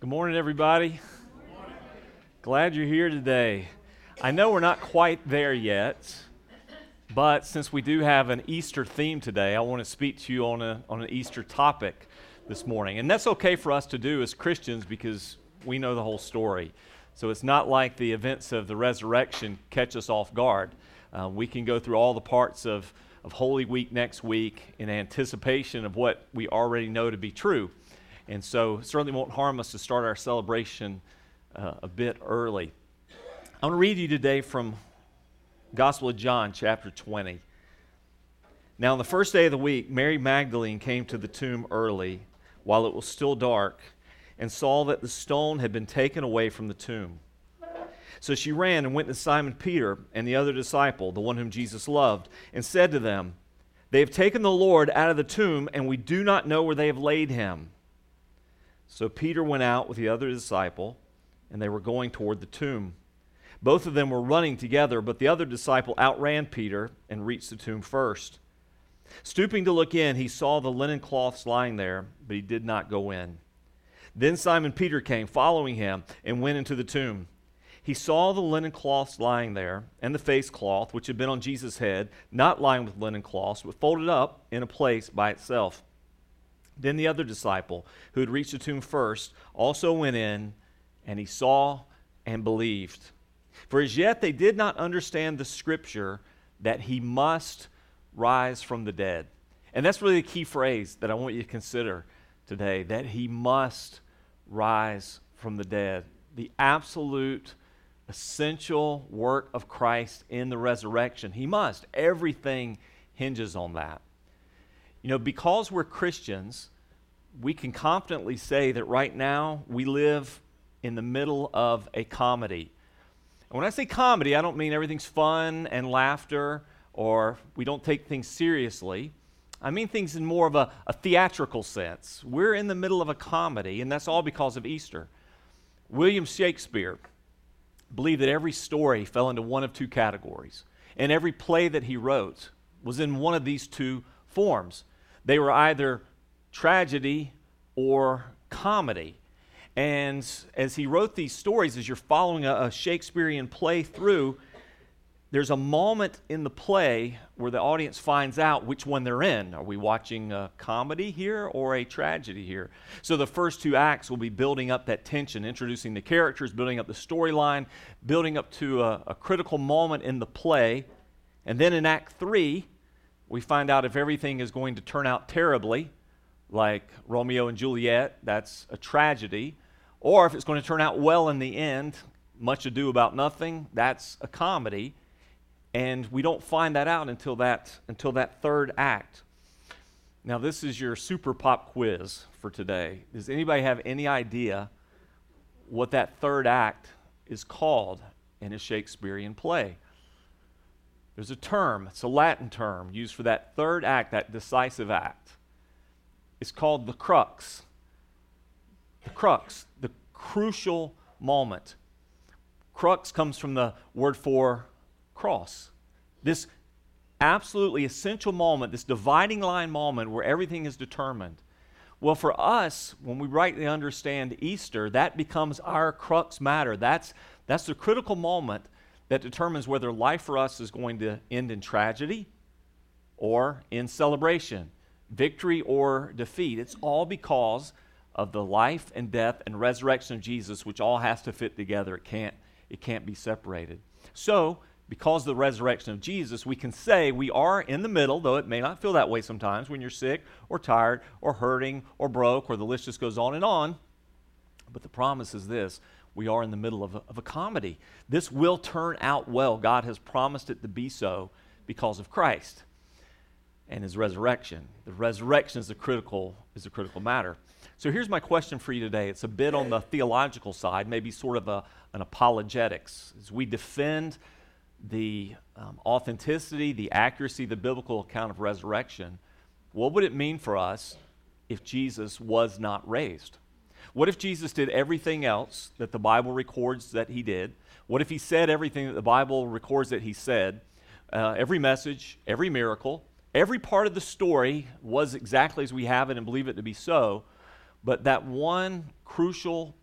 Good morning, everybody. Glad you're here today. I know we're not quite there yet, but since we do have an Easter theme today, I want to speak to you on an Easter topic this morning. And that's okay for us to do as Christians because we know the whole story. So it's not like the events of the resurrection catch us off guard. We can go through all the parts of Holy Week next week in anticipation of what we already know to be true. And so it certainly won't harm us to start our celebration a bit early. I want to read you today from Gospel of John, chapter 20. Now, on the first day of the week, Mary Magdalene came to the tomb early, while it was still dark, and saw that the stone had been taken away from the tomb. So she ran and went to Simon Peter and the other disciple, the one whom Jesus loved, and said to them, "They have taken the Lord out of the tomb, and we do not know where they have laid him." So Peter went out with the other disciple, and they were going toward the tomb. Both of them were running together, but the other disciple outran Peter and reached the tomb first. Stooping to look in, he saw the linen cloths lying there, but he did not go in. Then Simon Peter came, following him, and went into the tomb. He saw the linen cloths lying there, and the face cloth, which had been on Jesus' head, not lying with linen cloths, but folded up in a place by itself. Then the other disciple, who had reached the tomb first, also went in, and he saw and believed. For as yet they did not understand the scripture that he must rise from the dead. And that's really the key phrase that I want you to consider today, that he must rise from the dead. The absolute essential work of Christ in the resurrection. He must. Everything hinges on that. You know, because we're Christians, we can confidently say that right now we live in the middle of a comedy. And when I say comedy, I don't mean everything's fun and laughter or we don't take things seriously. I mean things in more of a theatrical sense. We're in the middle of a comedy, and that's all because of Easter. William Shakespeare believed that every story fell into one of two categories, and every play that he wrote was in one of these two forms. They were either tragedy or comedy. And as he wrote these stories, as you're following a Shakespearean play through, there's a moment in the play where the audience finds out which one they're in. Are we watching a comedy here or a tragedy here? So the first two acts will be building up that tension, introducing the characters, building up the storyline, building up to a critical moment in the play. And then in Act 3, we find out if everything is going to turn out terribly, like Romeo and Juliet, that's a tragedy, or if it's going to turn out well in the end, Much Ado About Nothing, that's a comedy, and we don't find that out until that third act. Now, this is your super pop quiz for today. Does anybody have any idea what that third act is called in a Shakespearean play? There's a term, it's a Latin term used for that third act, that decisive act. It's called the crux. The crux, the crucial moment. Crux comes from the word for cross. This absolutely essential moment, this dividing line moment where everything is determined. Well, for us, when we rightly understand Easter, that becomes our crux matter. That's the critical moment that determines whether life for us is going to end in tragedy or in celebration, victory or defeat. It's all because of the life and death and resurrection of Jesus, which all has to fit together. It can't be separated. So, because of the resurrection of Jesus, we can say we are in the middle, though it may not feel that way sometimes when you're sick or tired or hurting or broke, or the list just goes on and on. But the promise is this: we are in the middle of a comedy. This will turn out well. God has promised it to be so because of Christ and his resurrection. The resurrection is a critical matter. So here's my question for you today. It's a bit on the theological side, maybe sort of an apologetics. As we defend the authenticity, the accuracy, the biblical account of resurrection, what would it mean for us if Jesus was not raised? What if Jesus did everything else that the Bible records that he did? What if he said everything that the Bible records that he said? Every message, every miracle, every part of the story was exactly as we have it and believe it to be so, but that one crucial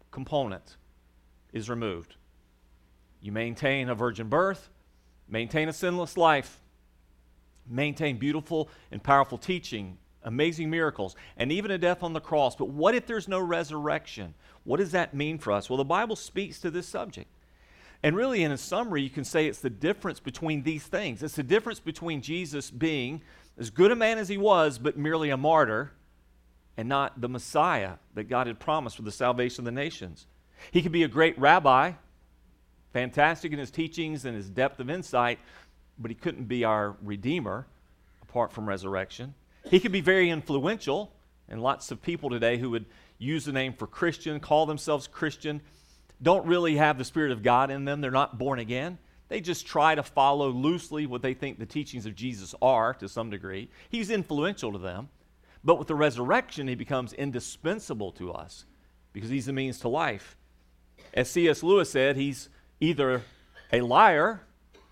component is removed. You maintain a virgin birth, maintain a sinless life, maintain beautiful and powerful teaching, amazing miracles, and even a death on the cross. But what if there's no resurrection? What does that mean for us? Well, the Bible speaks to this subject. And really, in a summary, you can say it's the difference between these things. It's the difference between Jesus being as good a man as he was, but merely a martyr, and not the Messiah that God had promised for the salvation of the nations. He could be a great rabbi, fantastic in his teachings and his depth of insight, but he couldn't be our Redeemer apart from resurrection. He could be very influential, and lots of people today who would use the name for Christian, call themselves Christian, don't really have the Spirit of God in them. They're not born again. They just try to follow loosely what they think the teachings of Jesus are to some degree. He's influential to them. But with the resurrection, he becomes indispensable to us because he's the means to life. As C.S. Lewis said, he's either a liar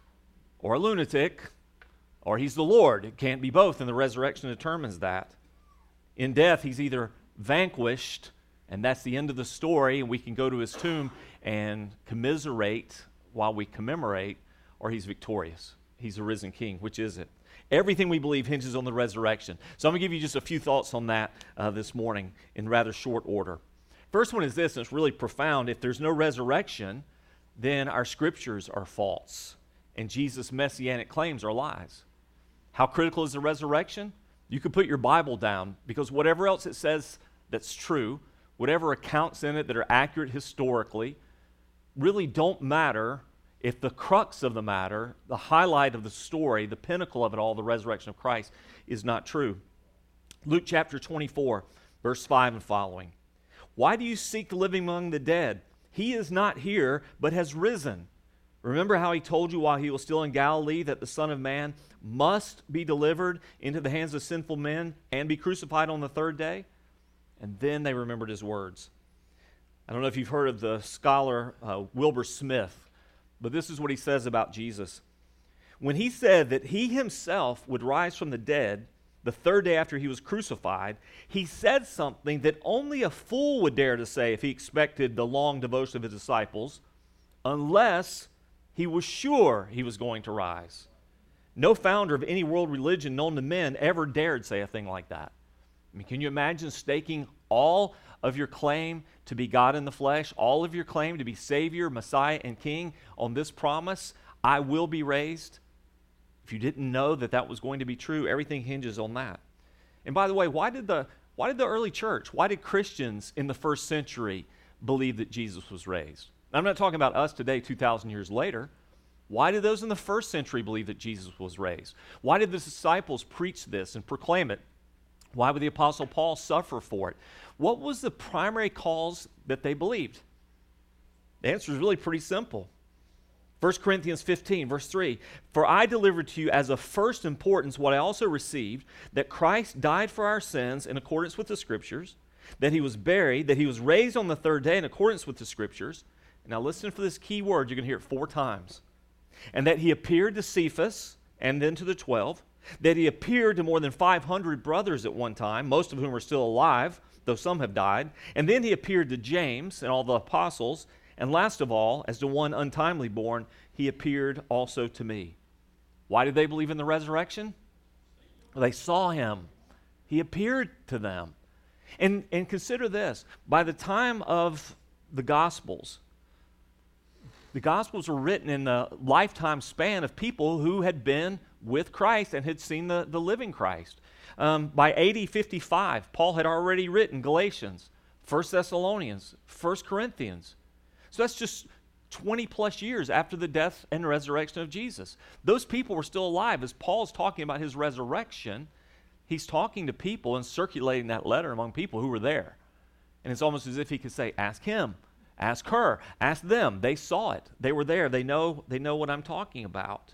or a lunatic, or he's the Lord. It can't be both, and the resurrection determines that. In death, he's either vanquished, and that's the end of the story, and we can go to his tomb and commiserate while we commemorate, or he's victorious. He's a risen king. Which is it? Everything we believe hinges on the resurrection. So I'm going to give you just a few thoughts on that this morning in rather short order. First one is this, and it's really profound. If there's no resurrection, then our scriptures are false, and Jesus' messianic claims are lies. How critical is the resurrection? You could put your Bible down, because whatever else it says that's true, whatever accounts in it that are accurate historically, really don't matter if the crux of the matter, the highlight of the story, the pinnacle of it all, the resurrection of Christ, is not true. Luke chapter 24, verse 5 and following. Why do you seek the living among the dead? He is not here, but has risen. Remember how he told you while he was still in Galilee that the Son of Man must be delivered into the hands of sinful men and be crucified on the third day? And then they remembered his words. I don't know if you've heard of the scholar Wilbur Smith, but this is what he says about Jesus. When he said that he himself would rise from the dead the third day after he was crucified, he said something that only a fool would dare to say if he expected the long devotion of his disciples, unless he was sure he was going to rise. No founder of any world religion known to men ever dared say a thing like that. I mean, can you imagine staking all of your claim to be God in the flesh, all of your claim to be Savior, Messiah, and King on this promise, I will be raised? If you didn't know that that was going to be true, everything hinges on that. And by the way, why did the early church, why did Christians in the first century believe that Jesus was raised? I'm not talking about us today, 2,000 years later. Why did those in the first century believe that Jesus was raised? Why did the disciples preach this and proclaim it? Why would the Apostle Paul suffer for it? What was the primary cause that they believed? The answer is really pretty simple. 1 Corinthians 15, verse 3, For I delivered to you as of first importance what I also received, that Christ died for our sins in accordance with the Scriptures, that he was buried, that he was raised on the third day in accordance with the Scriptures. Now listen for this key word. You're going to hear it 4 times. And that he appeared to Cephas and then to the 12, that he appeared to more than 500 brothers at one time, most of whom are still alive, though some have died. And then he appeared to James and all the apostles. And last of all, as to one untimely born, he appeared also to me. Why did they believe in the resurrection? Well, they saw him. He appeared to them. And consider this. By the time of the Gospels were written in the lifetime span of people who had been with Christ and had seen the living Christ. By AD 55, Paul had already written Galatians, 1 Thessalonians, 1 Corinthians. So that's just 20 plus years after the death and resurrection of Jesus. Those people were still alive. As Paul's talking about his resurrection, he's talking to people and circulating that letter among people who were there. And it's almost as if he could say, ask him, ask her, ask them. They saw it. They were there. They know what I'm talking about.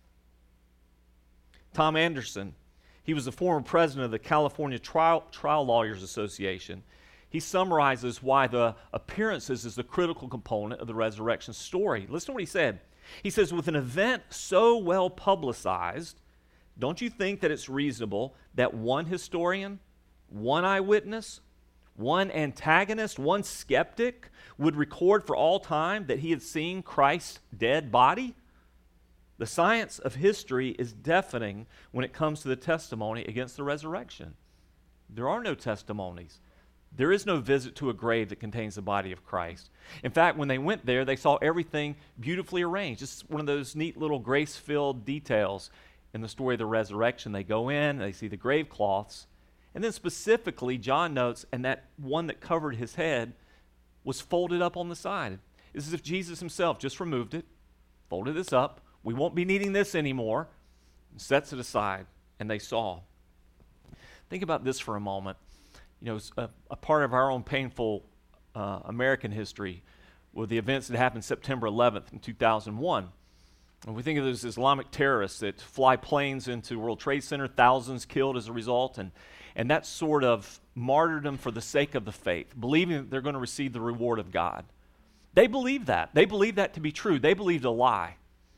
Tom Anderson, he was the former president of the California Trial Lawyers Association. He summarizes why the appearances is the critical component of the resurrection story. Listen to what he said. He says, with an event so well publicized, don't you think that it's reasonable that one historian, one eyewitness, one antagonist, one skeptic would record for all time that he had seen Christ's dead body? The science of history is deafening when it comes to the testimony against the resurrection. There are no testimonies. There is no visit to a grave that contains the body of Christ. In fact, when they went there, they saw everything beautifully arranged. It's one of those neat little grace-filled details in the story of the resurrection. They go in, they see the grave cloths, and then specifically, John notes, and that one that covered his head was folded up on the side. It's as if Jesus himself just removed it, folded this up. We won't be needing this anymore, and sets it aside, and they saw. Think about this for a moment. You know, a part of our own painful American history were the events that happened September 11th in 2001. And we think of those Islamic terrorists that fly planes into World Trade Center, thousands killed as a result, and that sort of martyrdom for the sake of the faith, believing that they're going to receive the reward of God. They believed that. They believed that to be true. They believed a lie.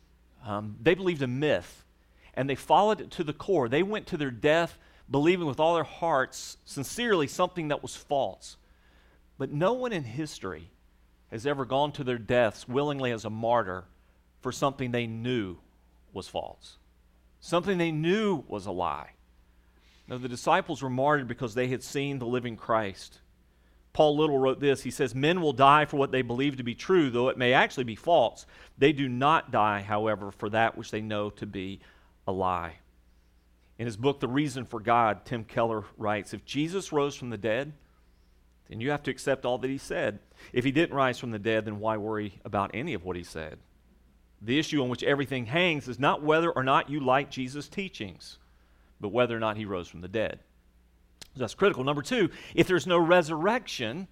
They believed a myth, and they followed it to the core. They went to their death believing with all their hearts, sincerely, something that was false. But no one in history has ever gone to their deaths willingly as a martyr for something they knew was false, something they knew was a lie. No, the disciples were martyred because they had seen the living Christ. Paul Little wrote this. He says, "Men will die for what they believe to be true, though it may actually be false. They do not die, however, for that which they know to be a lie." In his book, The Reason for God, Tim Keller writes, "If Jesus rose from the dead, then you have to accept all that he said. If he didn't rise from the dead, then why worry about any of what he said? The issue on which everything hangs is not whether or not you like Jesus' teachings, but whether or not he rose from the dead." That's critical. Number two, if there's no resurrection,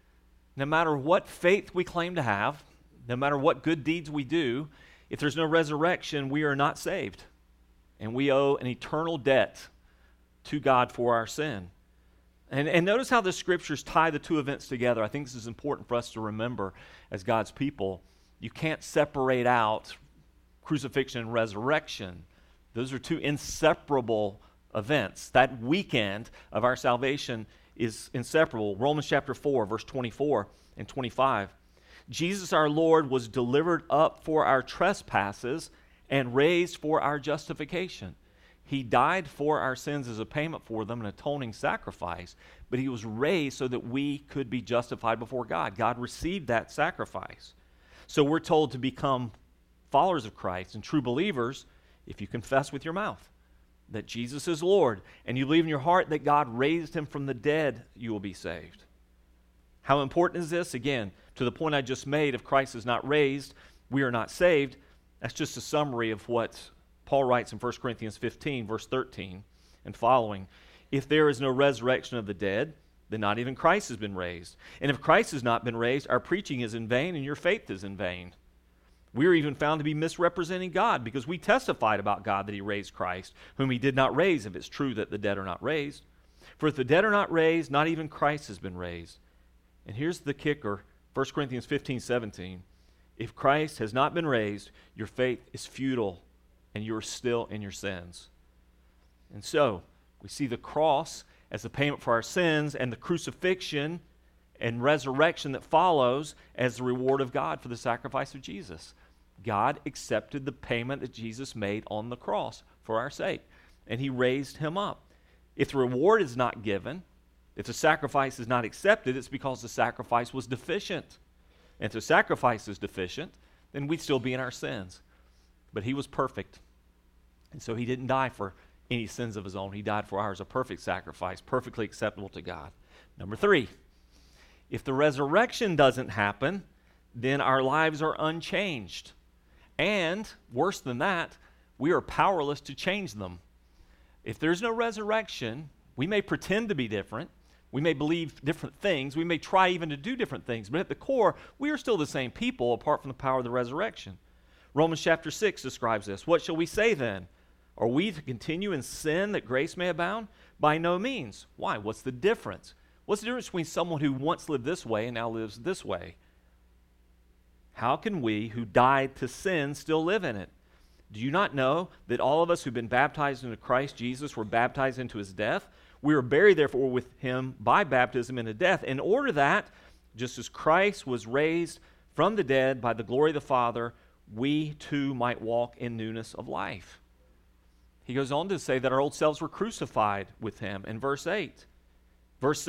no matter what faith we claim to have, no matter what good deeds we do, if there's no resurrection, we are not saved. And we owe an eternal debt to God for our sin. And notice how the scriptures tie the two events together. I think this is important for us to remember as God's people. You can't separate out crucifixion and resurrection. Those are two inseparable events. That weekend of our salvation is inseparable. Romans chapter 4, verse 24 and 25. Jesus our Lord was delivered up for our trespasses and raised for our justification. He died for our sins as a payment for them, an atoning sacrifice, but he was raised so that we could be justified before God. God received that sacrifice. So we're told to become followers of Christ and true believers if you confess with your mouth that Jesus is Lord, and you believe in your heart that God raised him from the dead, you will be saved. How important is this? Again, to the point I just made, if Christ is not raised, we are not saved. That's just a summary of what Paul writes in 1 Corinthians 15, verse 13 and following. If there is no resurrection of the dead, then not even Christ has been raised. And if Christ has not been raised, our preaching is in vain and your faith is in vain. We are even found to be misrepresenting God because we testified about God that he raised Christ, whom he did not raise, if it's true that the dead are not raised. For if the dead are not raised, not even Christ has been raised. And here's the kicker, 1 Corinthians 15, 17. If Christ has not been raised, your faith is futile and you are still in your sins. And so, we see the cross as the payment for our sins and the crucifixion and resurrection that follows as the reward of God for the sacrifice of Jesus. God accepted the payment that Jesus made on the cross for our sake, and he raised him up. If the reward is not given, if the sacrifice is not accepted, it's because the sacrifice was deficient. And if the sacrifice is deficient, then we'd still be in our sins. But he was perfect, and so he didn't die for any sins of his own. He died for ours, a perfect sacrifice, perfectly acceptable to God. Number three, if the resurrection doesn't happen, then our lives are unchanged. And, worse than that, we are powerless to change them. If there's no resurrection, we may pretend to be different. We may believe different things. We may try even to do different things. But at the core, we are still the same people apart from the power of the resurrection. Romans chapter 6 describes this. What shall we say then? Are we to continue in sin that grace may abound? By no means. Why? What's the difference? What's the difference between someone who once lived this way and now lives this way? How can we who died to sin still live in it? Do you not know that all of us who've been baptized into Christ Jesus were baptized into his death? We were buried, therefore, with him by baptism into death, in order that, just as Christ was raised from the dead by the glory of the Father, we too might walk in newness of life. He goes on to say that our old selves were crucified with him in verse 8. Verse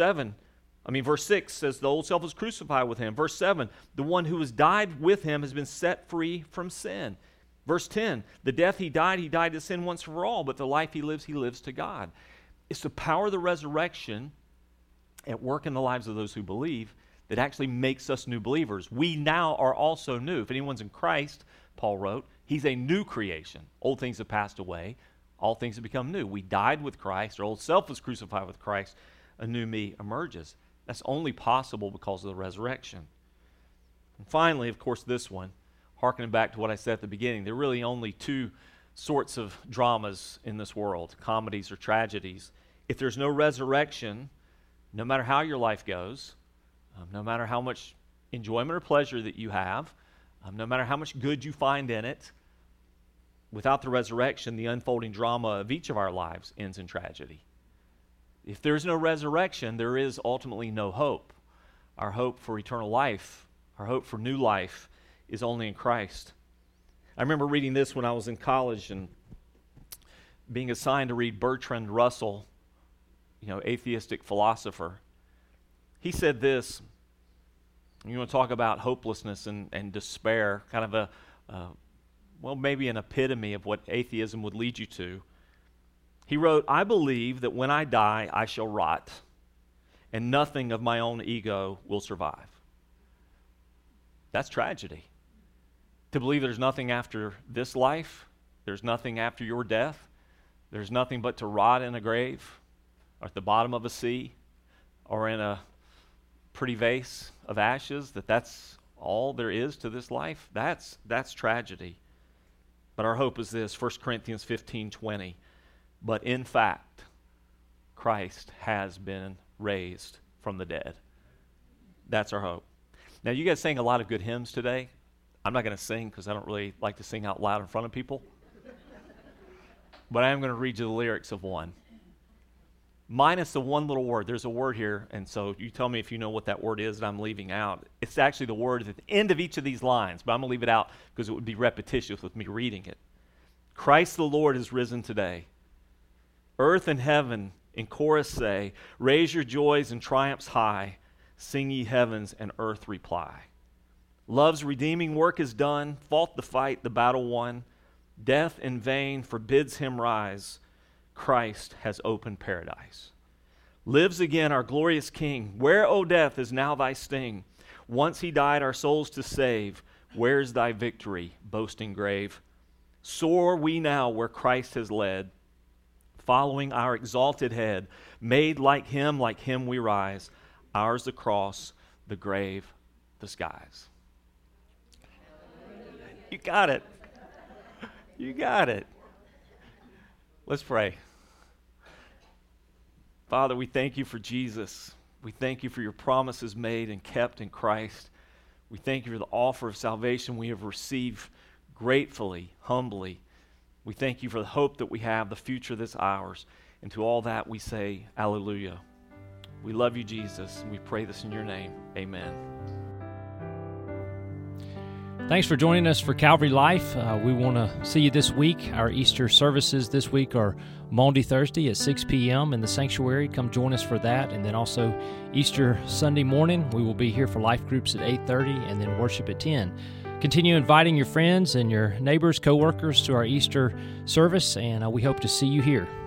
6 says the old self was crucified with him. Verse 7, the one who has died with him has been set free from sin. Verse 10, the death he died to sin once for all, but the life he lives to God. It's the power of the resurrection at work in the lives of those who believe that actually makes us new believers. We now are also new. If anyone's in Christ, Paul wrote, he's a new creation. Old things have passed away. All things have become new. We died with Christ. Our old self was crucified with Christ. A new me emerges. That's only possible because of the resurrection. And finally, of course, this one, hearkening back to what I said at the beginning, there are really only two sorts of dramas in this world, comedies or tragedies. If there's no resurrection, no matter how your life goes, no matter how much enjoyment or pleasure that you have, no matter how much good you find in it, without the resurrection, the unfolding drama of each of our lives ends in tragedy. If there's no resurrection, there is ultimately no hope. Our hope for eternal life, our hope for new life, is only in Christ. I remember reading this when I was in college and being assigned to read Bertrand Russell, atheistic philosopher. He said this, you want to talk about hopelessness and despair, kind of maybe an epitome of what atheism would lead you to. He wrote, I believe that when I die, I shall rot, and nothing of my own ego will survive. That's tragedy. To believe there's nothing after this life, there's nothing after your death, there's nothing but to rot in a grave, or at the bottom of a sea, or in a pretty vase of ashes, that's all there is to this life. That's tragedy. But our hope is this, 1 Corinthians 15:20. But in fact, Christ has been raised from the dead. That's our hope. Now, you guys sang a lot of good hymns today. I'm not going to sing because I don't really like to sing out loud in front of people. But I am going to read you the lyrics of one. Minus the one little word. There's a word here, and so you tell me if you know what that word is that I'm leaving out. It's actually the word at the end of each of these lines, but I'm going to leave it out because it would be repetitious with me reading it. Christ the Lord is risen today. Earth and heaven in chorus say, raise your joys and triumphs high, sing ye heavens and earth reply. Love's redeeming work is done, fought the fight, the battle won. Death in vain forbids him rise. Christ has opened paradise. Lives again our glorious King. Where, O death, is now thy sting? Once he died our souls to save. Where's thy victory, boasting grave? Soar we now where Christ has led, following our exalted head. Made like him we rise. Ours the cross, the grave, the skies. You got it. You got it. Let's pray. Father, we thank you for Jesus. We thank you for your promises made and kept in Christ. We thank you for the offer of salvation we have received gratefully, humbly. We thank you for the hope that we have, the future that's ours. And to all that we say, Alleluia. We love you, Jesus, and we pray this in your name. Amen. Thanks for joining us for Calvary Life. We want to see you this week. Our Easter services this week are Maundy Thursday at 6 p.m. in the sanctuary. Come join us for that. And then also Easter Sunday morning, we will be here for life groups at 8:30 and then worship at 10. Continue inviting your friends and your neighbors, co-workers to our Easter service, and we hope to see you here.